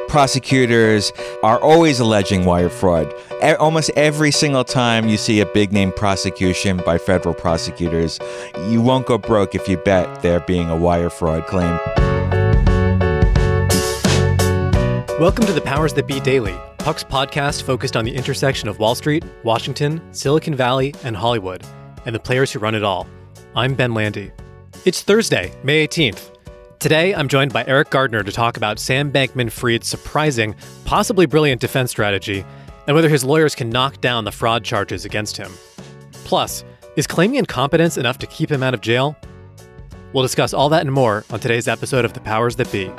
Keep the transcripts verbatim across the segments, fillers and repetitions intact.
prosecutors are always alleging wire fraud. E- almost every single time you see a big name prosecution by federal prosecutors, you won't go broke if you bet there being a wire fraud claim. Welcome to the Powers That Be Daily, Puck's podcast focused on the intersection of Wall Street, Washington, Silicon Valley, and Hollywood, and the players who run it all. I'm Ben Landy. It's Thursday, May eighteenth. Today, I'm joined by Eric Gardner to talk about Sam Bankman-Fried's surprising, possibly brilliant defense strategy, and whether his lawyers can knock down the fraud charges against him. Plus, is claiming incompetence enough to keep him out of jail? We'll discuss all that and more on today's episode of The Powers That Be.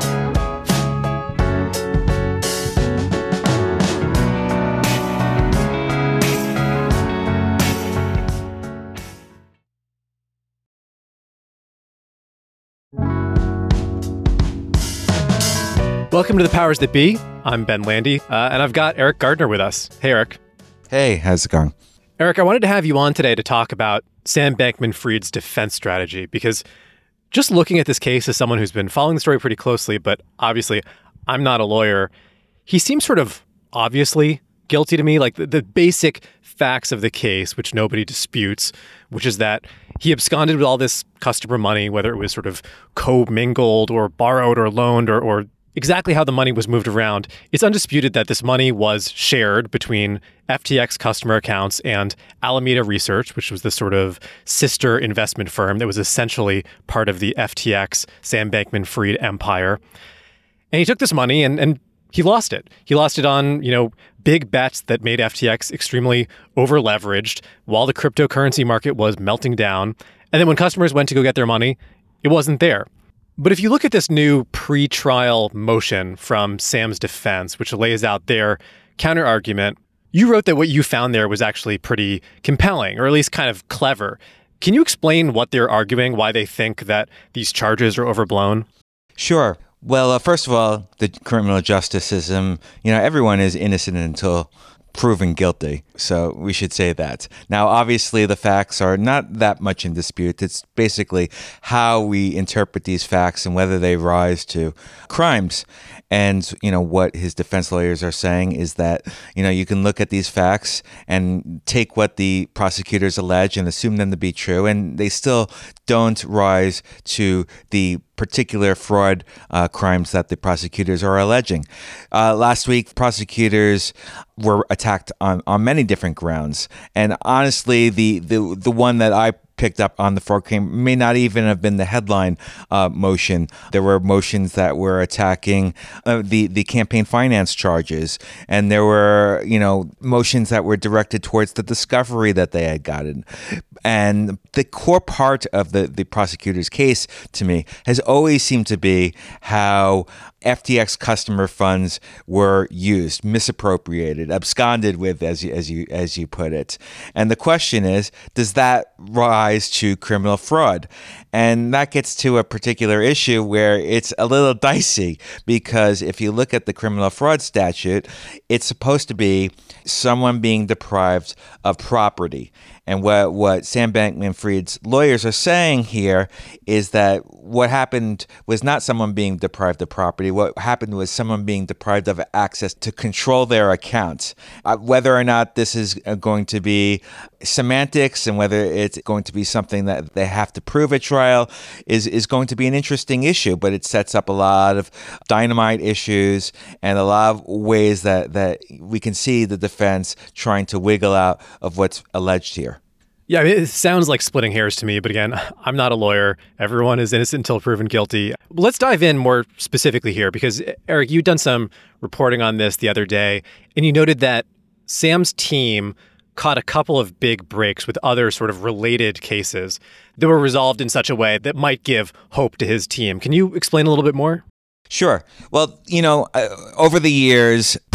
Welcome to The Powers That Be. I'm Ben Landy, uh, and I've got Eric Gardner with us. Hey, Eric. Hey, how's it going? Eric, I wanted to have you on today to talk about Sam Bankman-Fried's defense strategy, because just looking at this case as someone who's been following the story pretty closely, but obviously I'm not a lawyer, he seems sort of obviously guilty to me. Like the, the basic facts of the case, which nobody disputes, which is that he absconded with all this customer money, whether it was sort of co-mingled or borrowed or loaned or, or exactly how the money was moved around. It's undisputed that this money was shared between F T X customer accounts and Alameda Research, which was the sort of sister investment firm that was essentially part of the F T X Sam Bankman-Fried empire. And he took this money and, and he lost it. He lost it on, you know, big bets that made F T X extremely over-leveraged while the cryptocurrency market was melting down. And then when customers went to go get their money, it wasn't there. But if you look at this new pre-trial motion from Sam's defense, which lays out their counter-argument, you wrote that what you found there was actually pretty compelling, or at least kind of clever. Can you explain what they're arguing, why they think that these charges are overblown? Sure. Well, uh, first of all, the criminal justice system, you know, everyone is innocent until proven guilty. So we should say that. Now, obviously, the facts are not that much in dispute. It's basically how we interpret these facts and whether they rise to crimes. And, you know, what his defense lawyers are saying is that, you know, you can look at these facts and take what the prosecutors allege and assume them to be true, and they still don't rise to the particular fraud uh, crimes that the prosecutors are alleging. Uh, last week, prosecutors were attacked on, on many different grounds. And honestly, the, the, the one that I picked up on the fraud claim may not even have been the headline uh, motion. There were motions that were attacking uh, the, the campaign finance charges. And there were, you know, motions that were directed towards the discovery that they had gotten. And the core part of the, the prosecutor's case to me has always seemed to be how F T X customer funds were used, misappropriated, absconded with, as you, as you, as you put it. And the question is, does that rise to criminal fraud? And that gets to a particular issue where it's a little dicey, because if you look at the criminal fraud statute, it's supposed to be someone being deprived of property. And what, what Sam Bankman-Fried's lawyers are saying here is that what happened was not someone being deprived of property. What happened was someone being deprived of access to control their accounts. Uh, whether or not this is going to be semantics and whether it's going to be something that they have to prove at trial is, is going to be an interesting issue, but it sets up a lot of dynamite issues and a lot of ways that, that we can see the defense trying to wiggle out of what's alleged here. Yeah, I mean, it sounds like splitting hairs to me, but again, I'm not a lawyer. Everyone is innocent until proven guilty. Let's dive in more specifically here, because Eric, you've done some reporting on this the other day, and you noted that Sam's team caught a couple of big breaks with other sort of related cases that were resolved in such a way that might give hope to his team. Can you explain a little bit more? Sure. Well, you know, uh, over the years,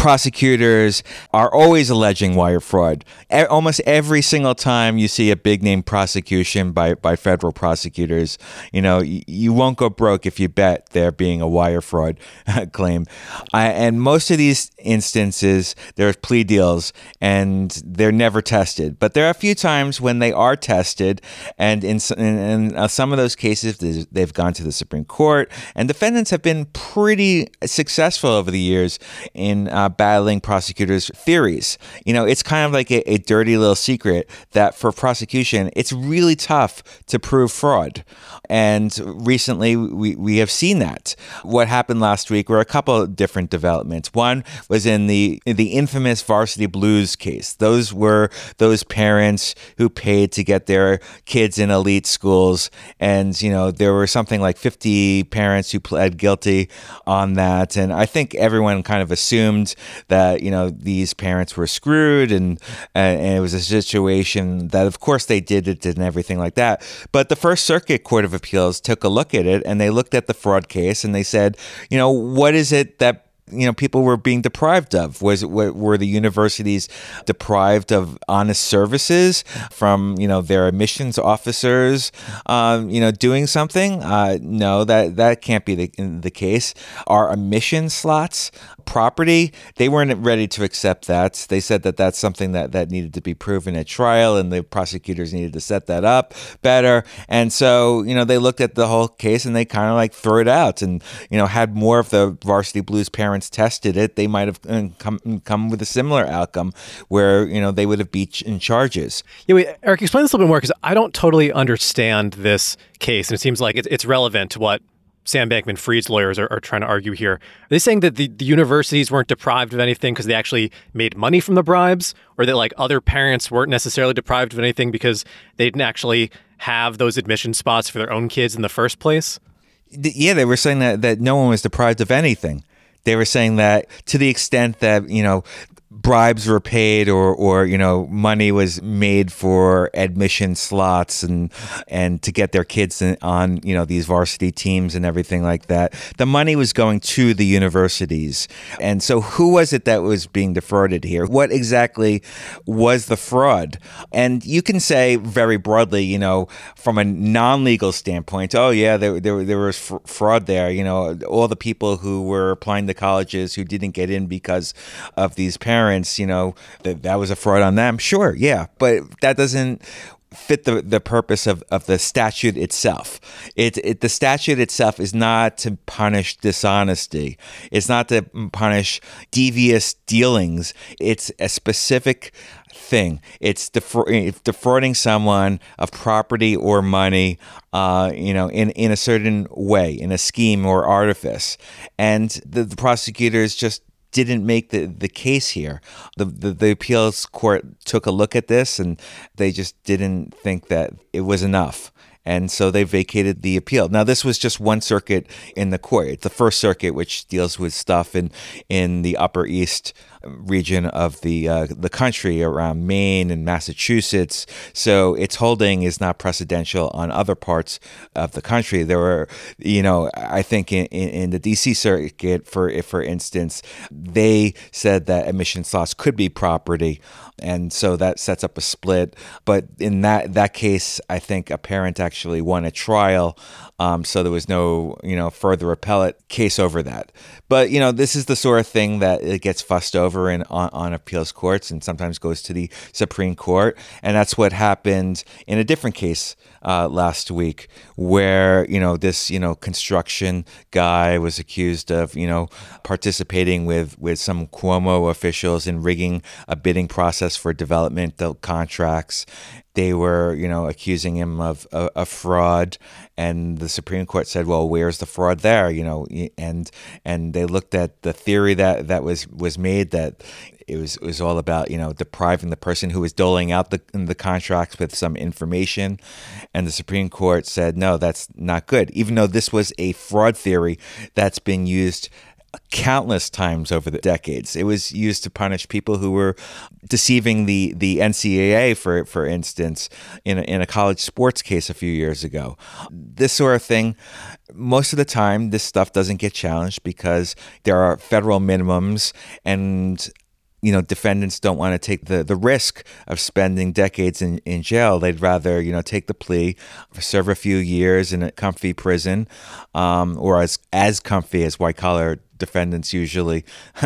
prosecutors are always alleging wire fraud. E- almost every single time you see a big name prosecution by, by federal prosecutors, you know, y- you won't go broke if you bet there being a wire fraud claim. I, and most of these instances, there's plea deals and they're never tested. But there are a few times when they are tested, and in, in, in uh, some of those cases, they've gone to the Supreme Court, and defendants have been pretty successful over the years in uh, battling prosecutors' theories. You know, it's kind of like a, a dirty little secret that for prosecution, it's really tough to prove fraud. And recently, we, we have seen that. What happened last week were a couple of different developments. One was in the in the infamous Varsity Blues case. Those were those parents who paid to get their kids in elite schools. And, you know, there were something like fifty parents who pled guilty on that. And I think everyone kind of assumed that, you know, these parents were screwed, and, and it was a situation that, of course, they did it and everything like that. But the First Circuit Court of Appeals took a look at it, and they looked at the fraud case, and they said, you know, what is it that you know, people were being deprived of? Was it, were the universities deprived of honest services from, you know, their admissions officers, um, you know, doing something? Uh, no, that, that can't be the, the case. Are admission slots property? They weren't ready to accept that. They said that that's something that, that needed to be proven at trial, and the prosecutors needed to set that up better. And so, you know, they looked at the whole case and they kind of like threw it out, and, you know, had more of the Varsity Blues parents tested it, they might have come come with a similar outcome where, you know, they would have beat in charges. Yeah, wait, Eric, explain this a little bit more, because I don't totally understand this case, and it seems like it's, it's relevant to what Sam Bankman-Fried's lawyers are, are trying to argue here. Are they saying that the, the universities weren't deprived of anything because they actually made money from the bribes, or that like other parents weren't necessarily deprived of anything because they didn't actually have those admission spots for their own kids in the first place? Yeah, they were saying that, that no one was deprived of anything. They were saying that to the extent that, you know, bribes were paid, or, or, you know, money was made for admission slots and, and to get their kids in, on, you know, these varsity teams and everything like that. The money was going to the universities. And so who was it that was being defrauded here? What exactly was the fraud? And you can say very broadly, you know, from a non-legal standpoint, oh yeah, there, there, there was fr- fraud there. You know, all the people who were applying to colleges who didn't get in because of these parents, you know, that, that was a fraud on them. Sure, yeah, but that doesn't fit the, the purpose of, of the statute itself. It, it the statute itself is not to punish dishonesty. It's not to punish devious dealings. It's a specific thing. It's defra- defrauding someone of property or money, uh, you know, in, in a certain way, in a scheme or artifice. And the, the prosecutors just didn't make the, the case here. The, the the appeals court took a look at this, and they just didn't think that it was enough. And so they vacated the appeal. Now, this was just one circuit in the court. It's the First Circuit, which deals with stuff in, in the Upper East region of the uh, the country, around Maine and Massachusetts. So its holding is not precedential on other parts of the country. There were, you know, I think in, in the D C circuit, for for instance, they said that admission slots could be property, and so that sets up a split. But in that that case, I think a parent actually won a trial. Um, so there was no, you know, further appellate case over that. But, you know, this is the sort of thing that it gets fussed over in on, on appeals courts, and sometimes goes to the Supreme Court. And that's what happened in a different case uh, last week, where, you know, this, you know, construction guy was accused of, you know, participating with, with some Cuomo officials in rigging a bidding process for developmental contracts. They were, you know, accusing him of a, a fraud, and the Supreme Court said, "Well, where's the fraud there?" You know, and and they looked at the theory that, that was, was made, that it was it was all about, you know, depriving the person who was doling out the the contracts with some information, and the Supreme Court said, "No, that's not good." Even though this was a fraud theory that's been used countless times over the decades. It was used to punish people who were deceiving the, the N C double A, for for instance, in a, in a college sports case a few years ago. This sort of thing, most of the time, this stuff doesn't get challenged because there are federal minimums, and you know, defendants don't want to take the, the risk of spending decades in, in jail. They'd rather, you know, take the plea, serve a few years in a comfy prison, um, or as as comfy as white collar defendants usually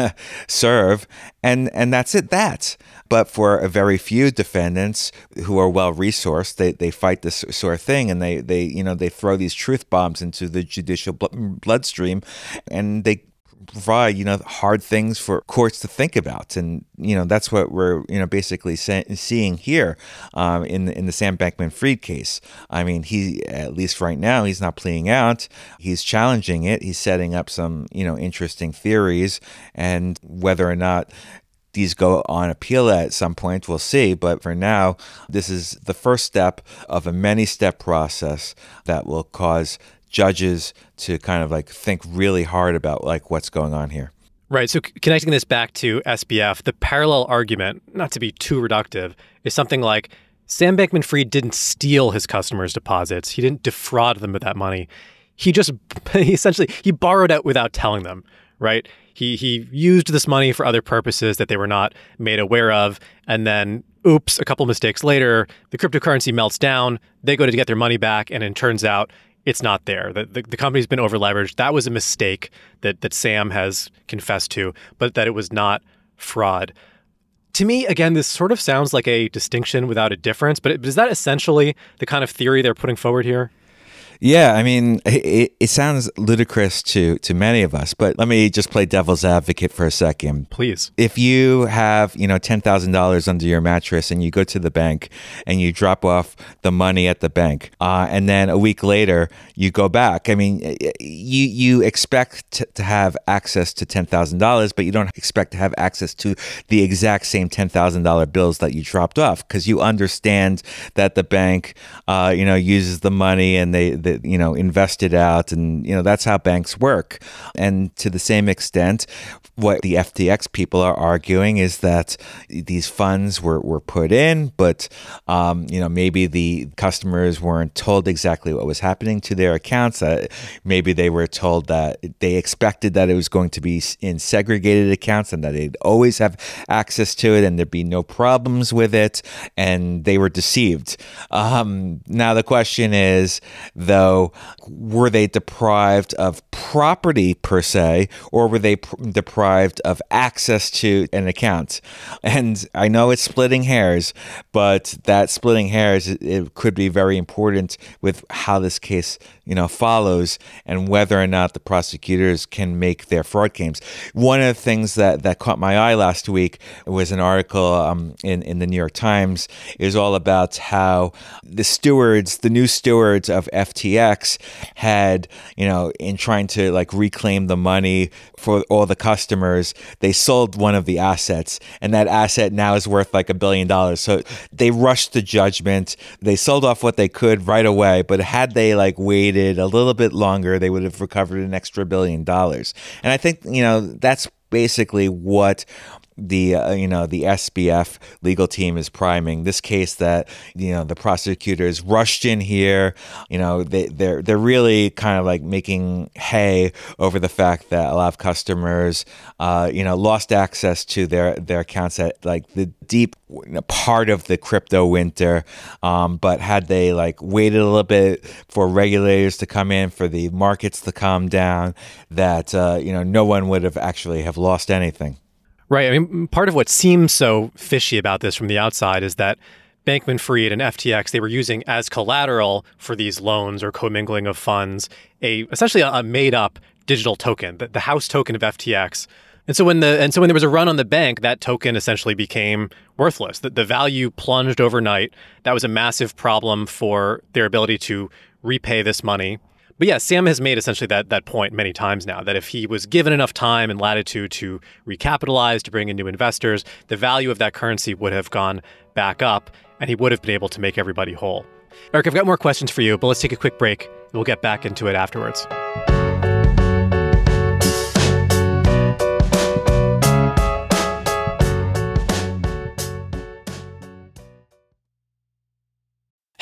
serve, and and that's it. That. But for a very few defendants who are well resourced, they, they fight this sort of thing, and they, they you know they throw these truth bombs into the judicial bloodstream, and they provide, you know, hard things for courts to think about. And, you know, that's what we're, you know, basically say, seeing here um, in, the, in the Sam Bankman-Fried case. I mean, he, at least right now, he's not pleading out. He's challenging it. He's setting up some, you know, interesting theories, and whether or not these go on appeal at some point, we'll see. But for now, this is the first step of a many-step process that will cause judges to kind of like think really hard about like what's going on here. Right. So connecting this back to S B F, the parallel argument, not to be too reductive, is something like Sam Bankman-Fried didn't steal his customers' deposits. He didn't defraud them of that money. He just he essentially he borrowed out without telling them. Right. He he used this money for other purposes that they were not made aware of. And then, oops, a couple mistakes later, the cryptocurrency melts down. They go to get their money back. And it turns out it's not there. The, the, the company's been over-leveraged. That was a mistake that, that Sam has confessed to, but that it was not fraud. To me, again, this sort of sounds like a distinction without a difference, but is that essentially the kind of theory they're putting forward here? Yeah, I mean, it, it sounds ludicrous to, to many of us, but let me just play devil's advocate for a second. Please. If you have, you know, ten thousand dollars under your mattress and you go to the bank and you drop off the money at the bank, uh, and then a week later you go back, I mean, you you expect to, to have access to ten thousand dollars, but you don't expect to have access to the exact same ten thousand dollars bills that you dropped off, because you understand that the bank, uh, you know, uses the money and they that, you know, invest it out. And, you know, that's how banks work. And to the same extent, what the F T X people are arguing is that these funds were, were put in, but, um, you know, maybe the customers weren't told exactly what was happening to their accounts. Uh, maybe they were told that they expected that it was going to be in segregated accounts and that they'd always have access to it and there'd be no problems with it. And they were deceived. Um, now, the question is, though, were they deprived of property per se, or were they pr- deprived of access to an account? And I know it's splitting hairs, but that splitting hairs, it, it could be very important with how this case, you know, follows and whether or not the prosecutors can make their fraud claims. One of the things that, that caught my eye last week was an article um, in, in the New York Times. It was all about how the stewards, the new stewards of F T X had, you know, in trying to like reclaim the money for all the customers, they sold one of the assets, and that asset now is worth like a billion dollars. So they rushed to judgment. They sold off what they could right away, but had they like waited a little bit longer, they would have recovered an extra billion dollars. And I think, you know, that's basically what the uh, you know the S B F legal team is priming this case, that you know the prosecutors rushed in here. You know they they're they're really kind of like making hay over the fact that a lot of customers uh, you know lost access to their their accounts at like the deep part of the crypto winter. Um, but had they like waited a little bit for regulators to come in, for the markets to calm down, that uh, you know no one would have actually have lost anything. Right. I mean, part of what seems so fishy about this from the outside is that Bankman-Fried and F T X, they were using as collateral for these loans or commingling of funds, a essentially a, a made-up digital token, the, the house token of F T X. And so when the and so when there was a run on the bank, that token essentially became worthless. The, the value plunged overnight. That was a massive problem for their ability to repay this money. But yeah, Sam has made essentially that that point many times now, that if he was given enough time and latitude to recapitalize, to bring in new investors, the value of that currency would have gone back up, and he would have been able to make everybody whole. Eric, I've got more questions for you, but let's take a quick break. We'll get back into it afterwards.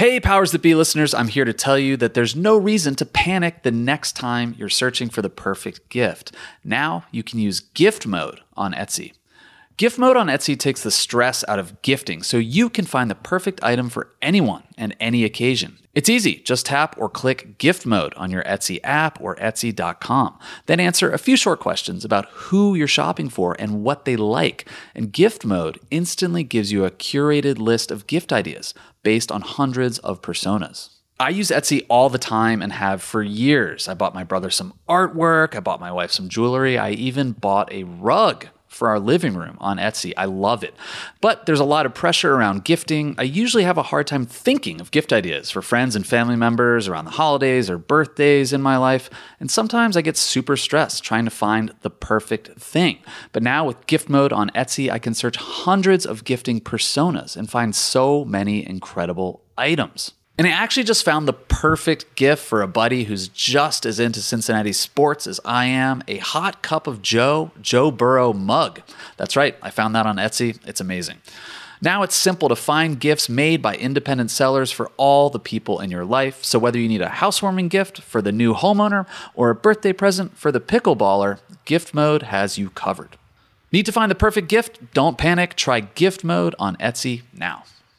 Hey, Powers That Be listeners, I'm here to tell you that there's no reason to panic the next time you're searching for the perfect gift. Now you can use gift mode on Etsy. Gift mode on Etsy takes the stress out of gifting so you can find the perfect item for anyone and any occasion. It's easy. Just tap or click gift mode on your Etsy app or etsy dot com. Then answer a few short questions about who you're shopping for and what they like. And gift mode instantly gives you a curated list of gift ideas based on hundreds of personas. I use Etsy all the time and have for years. I bought my brother some artwork. I bought my wife some jewelry. I even bought a rug for our living room on Etsy. I love it. But there's a lot of pressure around gifting. I usually have a hard time thinking of gift ideas for friends and family members around the holidays or birthdays in my life. And sometimes I get super stressed trying to find the perfect thing. But now with gift mode on Etsy, I can search hundreds of gifting personas and find so many incredible items. And I actually just found the perfect gift for a buddy who's just as into Cincinnati sports as I am, a hot cup of Joe, Joe Burrow mug. That's right, I found that on Etsy. It's amazing. Now it's simple to find gifts made by independent sellers for all the people in your life. So whether you need a housewarming gift for the new homeowner or a birthday present for the pickleballer, Gift Mode has you covered. Need to find the perfect gift? Don't panic. Try Gift Mode on Etsy now.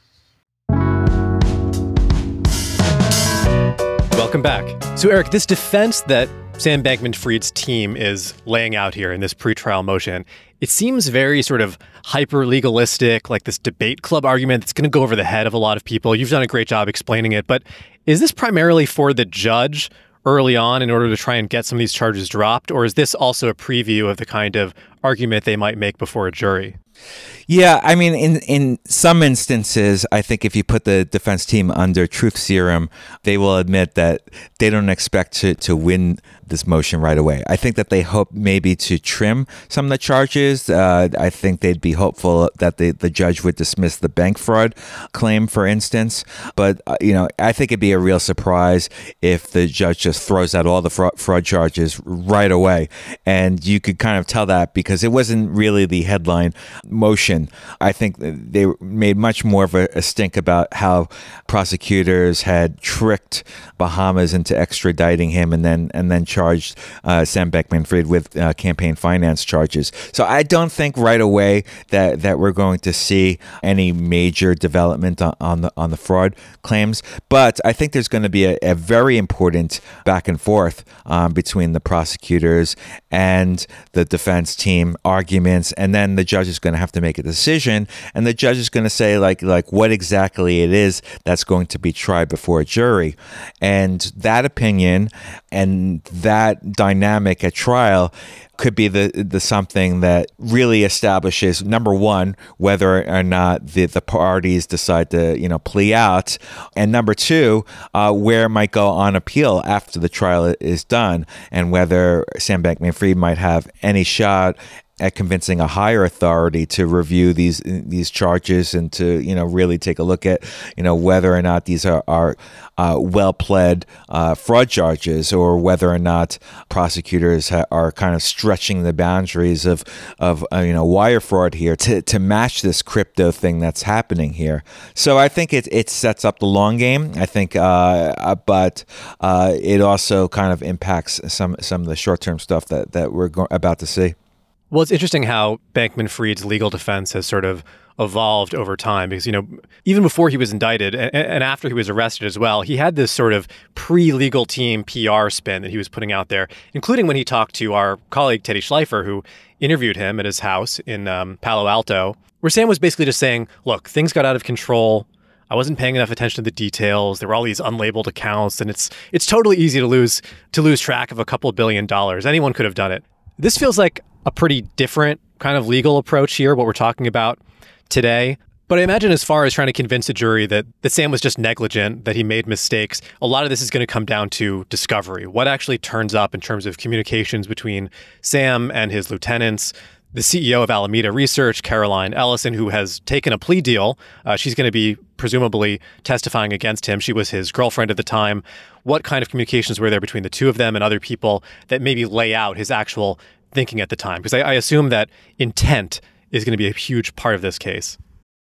Welcome back. So, Eric, this defense that Sam Bankman-Fried's team is laying out here in this pretrial motion, it seems very sort of hyper-legalistic, like this debate club argument that's going to go over the head of a lot of people. You've done a great job explaining it, but is this primarily for the judge early on in order to try and get some of these charges dropped, or is this also a preview of the kind of argument they might make before a jury? Yeah, I mean, in, in some instances, I think if you put the defense team under truth serum, they will admit that they don't expect to, to win this motion right away. I think that they hope maybe to trim some of the charges. Uh, I think they'd be hopeful that the, the judge would dismiss the bank fraud claim, for instance. But, uh, you know, I think it'd be a real surprise if the judge just throws out all the fraud, fraud charges right away. And you could kind of tell that because it wasn't really the headline motion. I think they made much more of a, a stink about how prosecutors had tricked Bahamas into extraditing him and then and then charged uh, Sam Bankman-Fried with uh, campaign finance charges. So I don't think right away that, that we're going to see any major development on, on the on the fraud claims. But I think there's going to be a, a very important back and forth um, between the prosecutors and the defense team arguments, and then the judge is going to have to make a decision, and the judge is going to say like like what exactly it is that's going to be tried before a jury. And that opinion and that dynamic at trial could be the the something that really establishes, number one, whether or not the, the parties decide to, you know, plea out, and number two, uh, where it might go on appeal after the trial is done, and whether Sam Bankman-Fried might have any shot at convincing a higher authority to review these these charges and to, you know, really take a look at, you know, whether or not these are, are uh, well-pled uh, fraud charges, or whether or not prosecutors ha- are kind of stretching the boundaries of, of uh, you know, wire fraud here to, to match this crypto thing that's happening here. So I think it, it sets up the long game, I think, uh, but uh, it also kind of impacts some, some of the short-term stuff that, that we're go- about to see. Well, it's interesting how Bankman-Fried's legal defense has sort of evolved over time because, you know, even before he was indicted and, and after he was arrested as well, he had this sort of pre-legal team P R spin that he was putting out there, including when he talked to our colleague Teddy Schleifer, who interviewed him at his house in um, Palo Alto, where Sam was basically just saying, look, things got out of control. I wasn't paying enough attention to the details. There were all these unlabeled accounts, and it's it's totally easy to lose to lose track of a couple of billion dollars. Anyone could have done it. This feels like a pretty different kind of legal approach here, what we're talking about today. But I imagine as far as trying to convince a jury that, that Sam was just negligent, that he made mistakes, a lot of this is going to come down to discovery. What actually turns up in terms of communications between Sam and his lieutenants, the C E O of Alameda Research, Caroline Ellison, who has taken a plea deal. Uh, she's going to be presumably testifying against him. She was his girlfriend at the time. What kind of communications were there between the two of them and other people that maybe lay out his actual thinking at the time? Because I, I assume that intent is going to be a huge part of this case.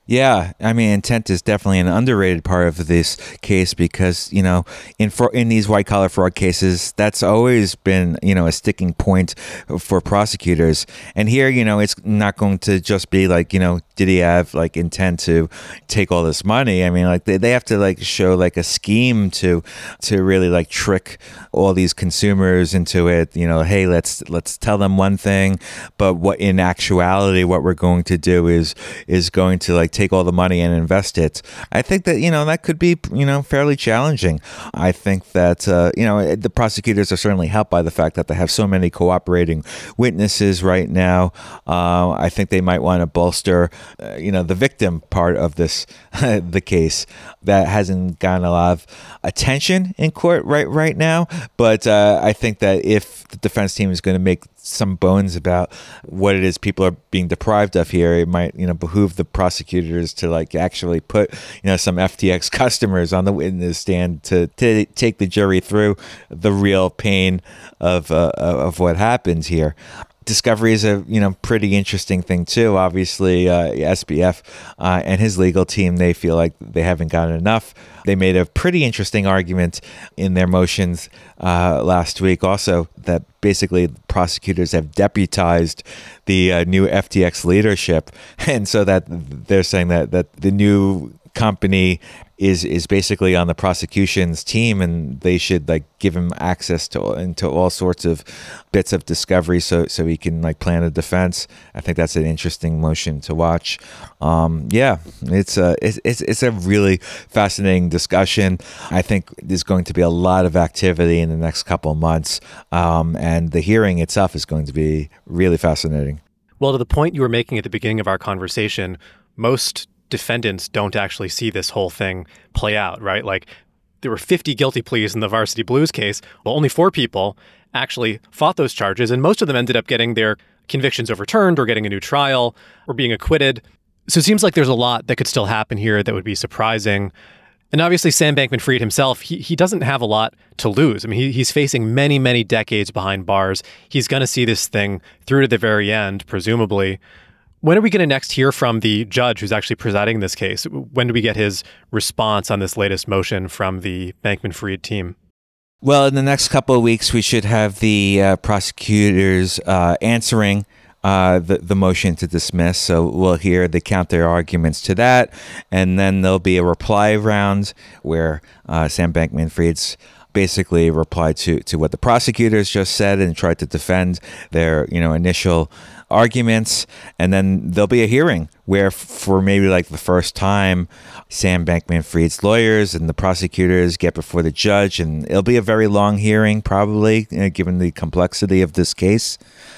Yeah, I mean, intent is definitely an underrated part of this case because, you know, in for, in these white collar fraud cases, that's always been, you know, a sticking point for prosecutors. And here, you know, it's not going to just be like, you know, did he have like intent to take all this money? I mean, like they, they have to like show like a scheme to to really like trick all these consumers into it. You know, hey, let's let's tell them one thing, but what in actuality, what we're going to do is is going to like take all the money and invest it. I think that, you know, that could be, you know, fairly challenging. I think that, uh, you know, the prosecutors are certainly helped by the fact that they have so many cooperating witnesses right now. Uh, I think they might want to bolster, uh, you know, the victim part of this, the case that hasn't gotten a lot of attention in court right right now. But uh, I think that if the defense team is going to make some bones about what it is people are being deprived of here, it might, you know, behoove the prosecutors to like actually put, you know, some F T X customers on the witness stand to, to take the jury through the real pain of uh, of what happens here. Discovery is a, you know, pretty interesting thing too. Obviously, uh, S B F uh, and his legal team, they feel like they haven't gotten enough. They made a pretty interesting argument in their motions uh, last week also that basically prosecutors have deputized the uh, new F T X leadership. And so that they're saying that, that the new company is is basically on the prosecution's team, and they should like give him access to into all sorts of bits of discovery so so he can like plan a defense. I think that's an interesting motion to watch. Um, yeah, it's a it's, it's it's a really fascinating discussion. I think there's going to be a lot of activity in the next couple of months, um, and the hearing itself is going to be really fascinating. Well, to the point you were making at the beginning of our conversation, most defendants don't actually see this whole thing play out, right? Like there were fifty guilty pleas in the Varsity Blues case. Well, only four people actually fought those charges, and most of them ended up getting their convictions overturned or getting a new trial or being acquitted. So it seems like there's a lot that could still happen here that would be surprising. And obviously, Sam Bankman-Fried himself, he he doesn't have a lot to lose. I mean, he, he's facing many, many decades behind bars. He's going to see this thing through to the very end, presumably. When are we going to next hear from the judge who's actually presiding this case? When do we get his response on this latest motion from the Bankman-Fried team? Well, in the next couple of weeks, we should have the uh, prosecutors uh, answering uh, the, the motion to dismiss. So we'll hear the counter arguments to that. And then there'll be a reply round where uh, Sam Bankman-Fried's basically replied to, to what the prosecutors just said and tried to defend their, you know, initial arguments. And then there'll be a hearing where for maybe like the first time, Sam Bankman-Fried's lawyers and the prosecutors get before the judge, and it'll be a very long hearing probably, you know, given the complexity of this case.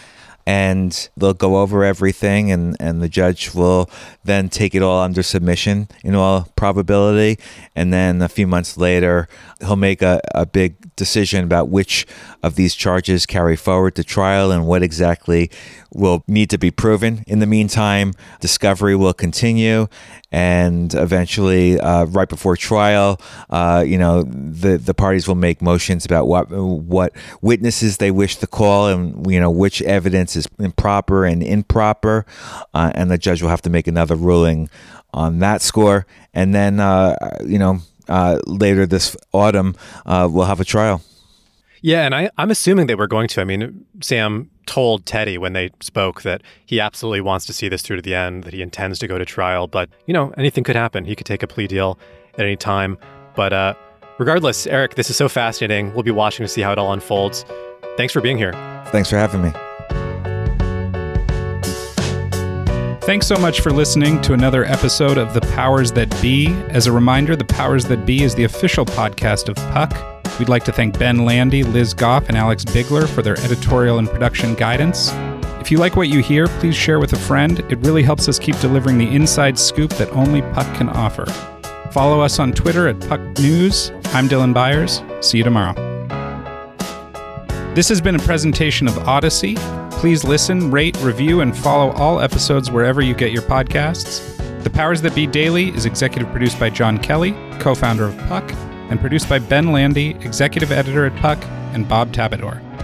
And they'll go over everything, and, and the judge will then take it all under submission in all probability. And then a few months later, he'll make a, a big decision about which of these charges carry forward to trial and what exactly will need to be proven. In the meantime, discovery will continue, and eventually, uh, right before trial, uh, you know, the the parties will make motions about what what witnesses they wish to call, and you know which evidence is improper and improper, uh, and the judge will have to make another ruling on that score. And then, uh, you know, uh, later this autumn, uh, we'll have a trial. Yeah, and I, I'm assuming they were going to. I mean, Sam told Teddy when they spoke that he absolutely wants to see this through to the end, that he intends to go to trial. But, you know, anything could happen. He could take a plea deal at any time. But uh, regardless, Eric, this is so fascinating. We'll be watching to see how it all unfolds. Thanks for being here. Thanks for having me. Thanks so much for listening to another episode of The Powers That Be. As a reminder, The Powers That Be is the official podcast of Puck. We'd like to thank Ben Landy, Liz Goff, and Alex Bigler for their editorial and production guidance. If you like what you hear, please share with a friend. It really helps us keep delivering the inside scoop that only Puck can offer. Follow us on Twitter at Puck News. I'm Dylan Byers. See you tomorrow. This has been a presentation of Odyssey. Please listen, rate, review, and follow all episodes wherever you get your podcasts. The Powers That Be Daily is executive produced by John Kelly, co-founder of Puck, and produced by Ben Landy, executive editor at Puck, and Bob Tabador.